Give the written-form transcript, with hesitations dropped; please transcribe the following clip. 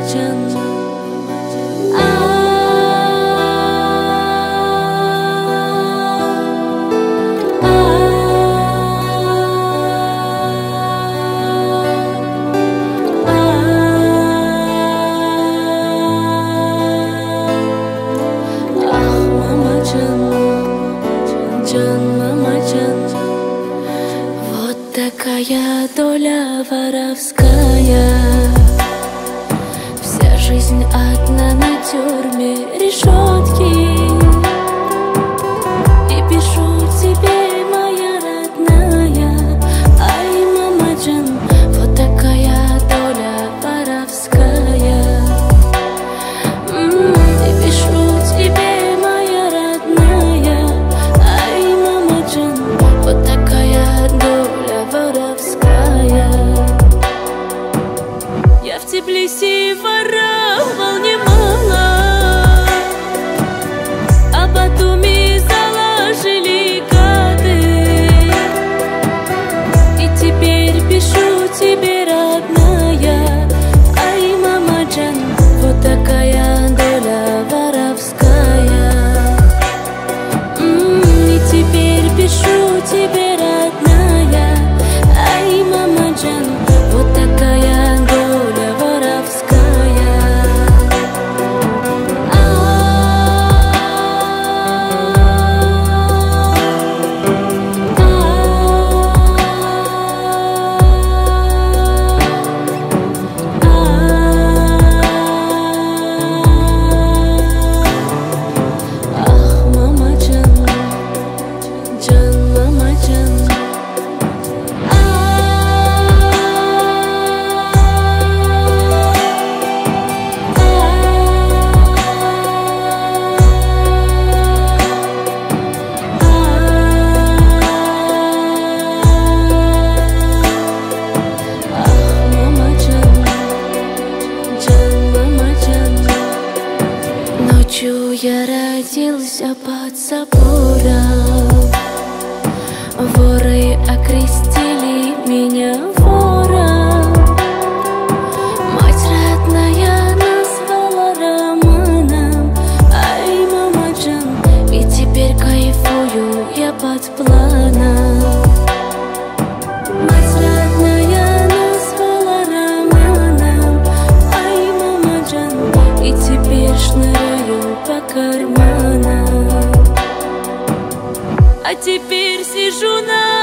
Вот такая доля воровская. Вся жизнь одна на тюрьме решетки. И пишу тебе, моя родная, ай, мамаджан, вот такая доля воровская. И пишу тебе, моя родная, ай, мамаджан, вот такая доля воровская. Я в Тбилиси воровал немало, а Батуми заложили гады. И теперь пишу тебе, родная, ай, мамаджан, вот такая доля воровская. И теперь пишу тебе, родная, ай, мамаджан, вот такая доля воровская. Ах, мамаджан, джан, мамаджан. Ночью я родился под забором. Воры окрестили меня вором. Мать родная назвала романом, ай, мамаджан, и теперь кайфую я под планом. Мать родная назвала романом, ай, мамаджан, и теперь шныряю по карманам. А теперь сижу на